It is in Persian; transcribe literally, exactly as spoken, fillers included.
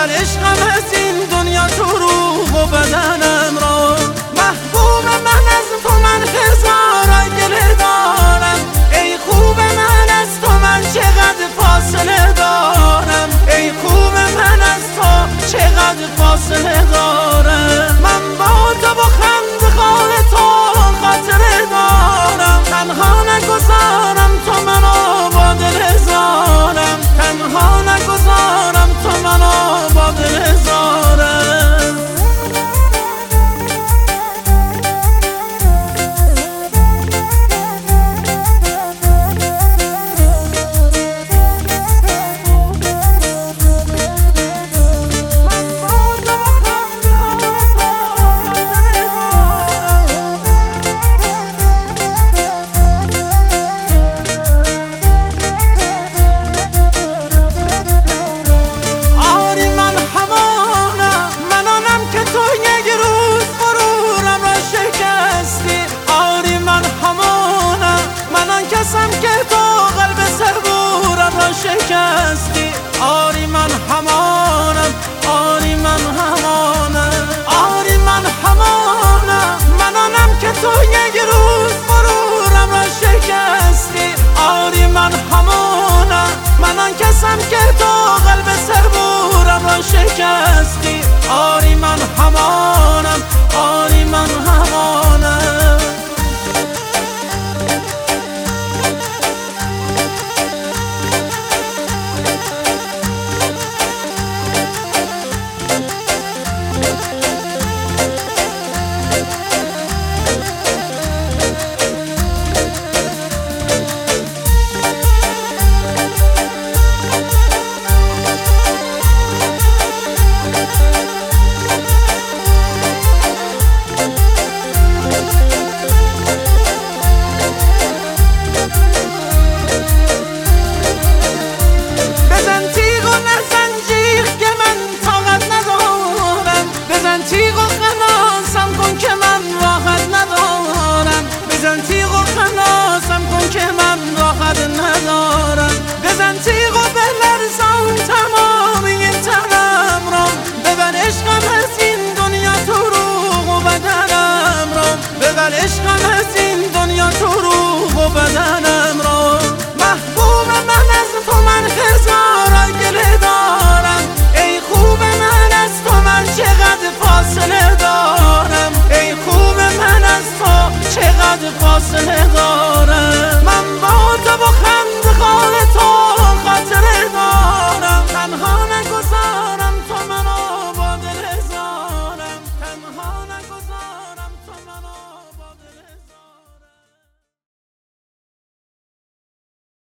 در عشقم از این دنیا تو روح و بدنم را. محبوب من از تو من هزار گله دارم، ای خوب من از تو من چقدر فاصله دارم، ای خوب من از تو چقدر فاصله دارم. من با تو با خنده‌های تو خاطره دارم، تنها نگذارم تو منو با دل هزارم، تنها نگذارم تو منو با دل هزارم. که تو قلب صبورم را شکستی، آری من همانم، آری من همانم، آری من همانم، من آنم که تو یک روز غرورم را شکستی، آری من همانم، من آن کسم که تو قلب صبورم را شکستی، آری من همانم.